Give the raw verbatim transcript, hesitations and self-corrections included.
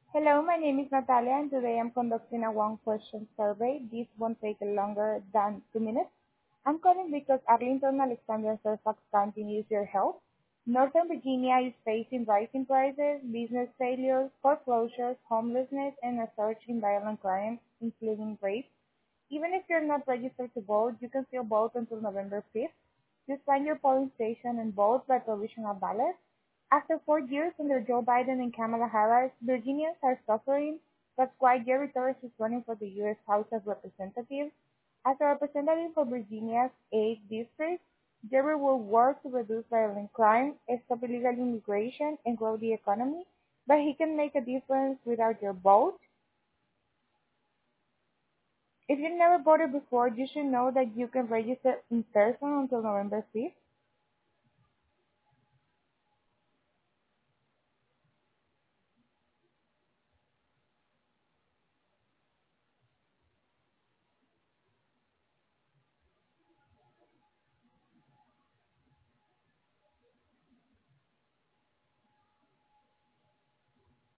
Hello, my name is Natalia, and today I'm conducting a one-question survey. This won't take longer than two minutes. I'm calling because Arlington, Alexandria, and Fairfax County needs your help. Northern Virginia is facing rising prices, business failures, foreclosures, homelessness, and a surge in violent crime, including rape. Even if you're not registered to vote, you can still vote until November fifth. Just find your polling station and vote by provisional ballot. After four years under Joe Biden and Kamala Harris, Virginians are suffering. That's why Jerry Torres is running for the U S House of Representatives. As a representative for Virginia's eighth district, Jerry will work to reduce violent crime, stop illegal immigration, and grow the economy. But he can make a difference without your vote. If you've never voted before, you should know that you can register in person until November fifth.